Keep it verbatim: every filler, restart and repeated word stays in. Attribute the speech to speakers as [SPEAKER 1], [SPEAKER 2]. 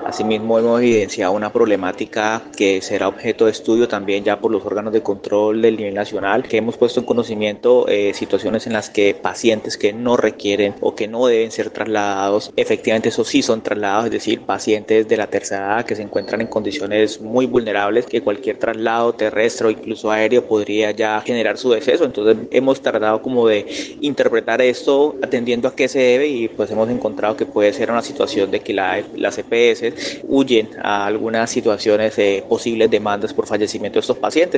[SPEAKER 1] Asimismo, hemos evidenciado una problemática que será objeto de estudio también ya por los órganos de control del nivel nacional, que hemos puesto en conocimiento eh, situaciones en las que pacientes que no requieren o que no deben ser trasladados, efectivamente esos sí son trasladados, es decir, pacientes de la tercera edad que se encuentran en condiciones muy vulnerables, que cualquier traslado terrestre o incluso aéreo podría ya generar su deceso. Entonces hemos tratado como de interpretar esto atendiendo a qué se debe y pues hemos encontrado que puede ser una situación de que la, las E P S huyen a algunas situaciones de posibles demandas por fallecimiento de estos pacientes.